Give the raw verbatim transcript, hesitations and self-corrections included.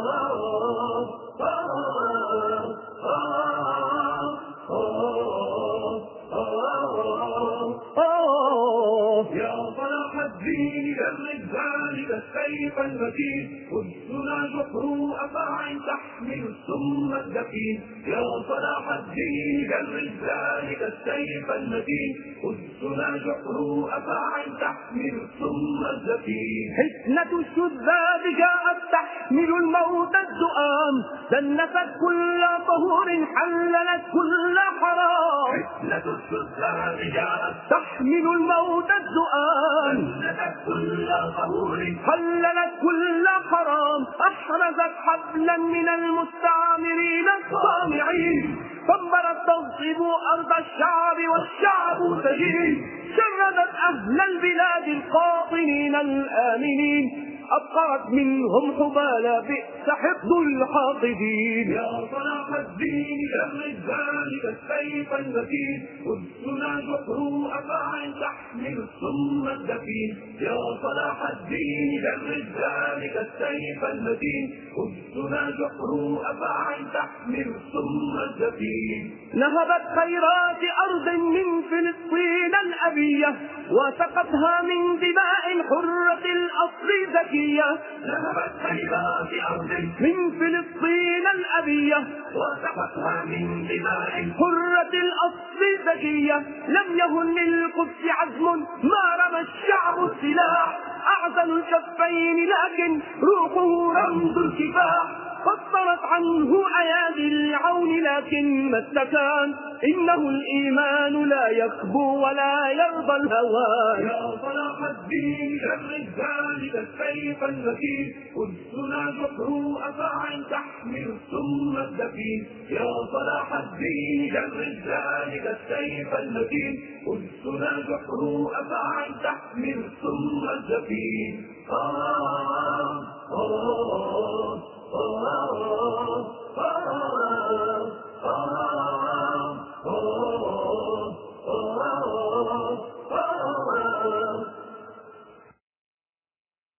يا صلاح الدين جرد ذلك السيف المتين قدسنا جحر أفاع تحمل السم الدفين يا صلاح الدين جرد ذلك السيف المتين قدسنا جحر أفاع تحمل السم الدفين حسنة الشذاذ جاءت تحمل الموت الزؤام دنست كل طهور حللت كل حرام حسنة الشذاذ جاءت تحمل الموت الزؤام دنست كل طهور حللت كل حرام أحرزت حبلا من المستعمرين الصامعين دمرت تغصب أرض الشعب والشعب سجين شردت أهل البلاد القاطنين الآمنين أبقرت منهم حبالا بئس حفظ الحاقدين يا صلاح الدين جرد ذلك السيف المتين قدسنا جحر أفاع تحمل السم الدفين يا صلاح الدين جرد ذلك السيف المتين قدسنا جحر أفاع تحمل السم الدفين نهبت خيرات أرض من فلسطين الأبية وسقتها من دماء حرة الأصل زكية نهبت خيرات أرض من فلسطين الأبية وسقتها من دماء حرة الأصل زكية لم يهن للقدس عزم ما رمى الشعب السلاح أعزل الكفين لكن روحه رمز الكفاح فطرت عنه أيادي العون لكن ما استكان إنه الإيمان لا يخبو ولا يرضى الهوان يا صلاح الدين جرد ذلك السيف المتين قدسنا جحر أفاع تحمل السم الدفين يا صلاح الدين جرد ذلك السيف المتين قدسنا جحر أفاع تحمل السم الدفين آه آه آه آه آه آه